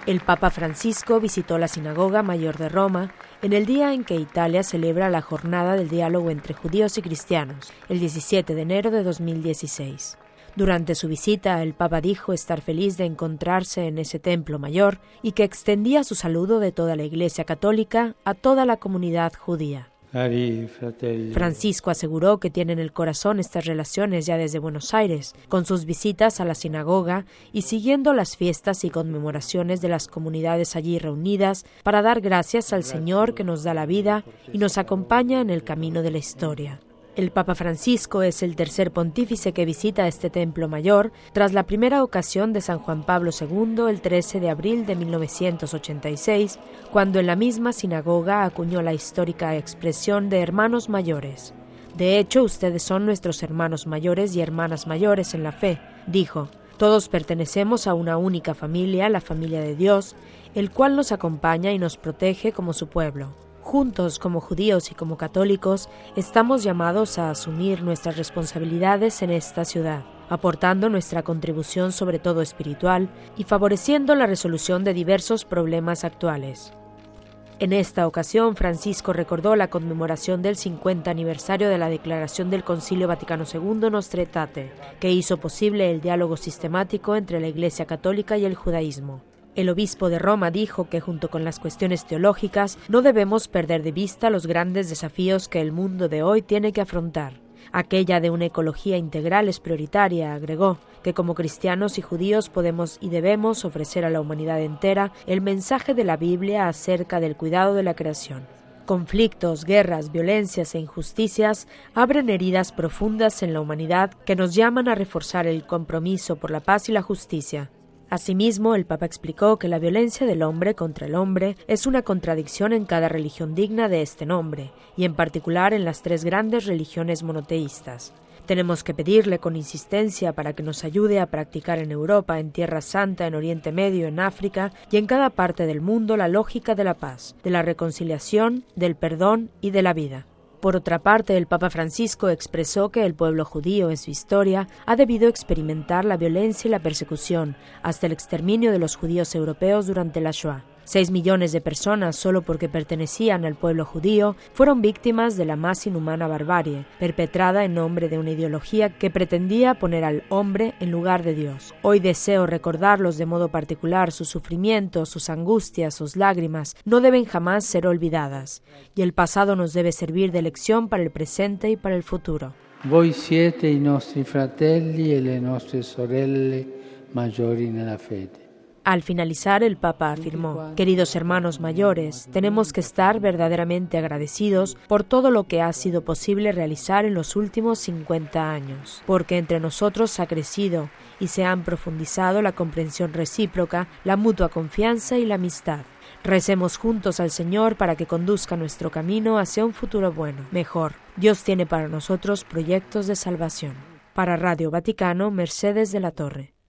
El Papa Francisco visitó la Sinagoga Mayor de Roma en el día en que Italia celebra la Jornada del Diálogo entre Judíos y Cristianos, el 17 de enero de 2016. Durante su visita, el Papa dijo estar feliz de encontrarse en ese templo mayor y que extendía su saludo de toda la Iglesia Católica a toda la comunidad judía. Francisco aseguró que tiene en el corazón estas relaciones ya desde Buenos Aires, con sus visitas a la sinagoga y siguiendo las fiestas y conmemoraciones de las comunidades allí reunidas para dar gracias al Señor que nos da la vida y nos acompaña en el camino de la historia. El Papa Francisco es el tercer pontífice que visita este templo mayor tras la primera ocasión de San Juan Pablo II el 13 de abril de 1986, cuando en la misma sinagoga acuñó la histórica expresión de hermanos mayores. De hecho, ustedes son nuestros hermanos mayores y hermanas mayores en la fe, dijo. Todos pertenecemos a una única familia, la familia de Dios, el cual nos acompaña y nos protege como su pueblo. Juntos, como judíos y como católicos, estamos llamados a asumir nuestras responsabilidades en esta ciudad, aportando nuestra contribución sobre todo espiritual y favoreciendo la resolución de diversos problemas actuales. En esta ocasión, Francisco recordó la conmemoración del 50 aniversario de la declaración del Concilio Vaticano II Nostra Aetate, que hizo posible el diálogo sistemático entre la Iglesia Católica y el judaísmo. El obispo de Roma dijo que junto con las cuestiones teológicas no debemos perder de vista los grandes desafíos que el mundo de hoy tiene que afrontar. Aquella de una ecología integral es prioritaria, agregó, que como cristianos y judíos podemos y debemos ofrecer a la humanidad entera el mensaje de la Biblia acerca del cuidado de la creación. Conflictos, guerras, violencias e injusticias abren heridas profundas en la humanidad que nos llaman a reforzar el compromiso por la paz y la justicia. Asimismo, el Papa explicó que la violencia del hombre contra el hombre es una contradicción en cada religión digna de este nombre, y en particular en las tres grandes religiones monoteístas. Tenemos que pedirle con insistencia para que nos ayude a practicar en Europa, en Tierra Santa, en Oriente Medio, en África y en cada parte del mundo la lógica de la paz, de la reconciliación, del perdón y de la vida. Por otra parte, el Papa Francisco expresó que el pueblo judío en su historia ha debido experimentar la violencia y la persecución hasta el exterminio de los judíos europeos durante la Shoah. 6 millones de personas, solo porque pertenecían al pueblo judío, fueron víctimas de la más inhumana barbarie, perpetrada en nombre de una ideología que pretendía poner al hombre en lugar de Dios. Hoy deseo recordarlos de modo particular. Sus sufrimientos, sus angustias, sus lágrimas no deben jamás ser olvidadas, y el pasado nos debe servir de lección para el presente y para el futuro. Voi siete i nostri fratelli e le nostre sorelle maggiori nella fede. Al finalizar, el Papa afirmó: queridos hermanos mayores, tenemos que estar verdaderamente agradecidos por todo lo que ha sido posible realizar en los últimos 50 años, porque entre nosotros ha crecido y se han profundizado la comprensión recíproca, la mutua confianza y la amistad. Recemos juntos al Señor para que conduzca nuestro camino hacia un futuro bueno, mejor. Dios tiene para nosotros proyectos de salvación. Para Radio Vaticano, Mercedes de la Torre.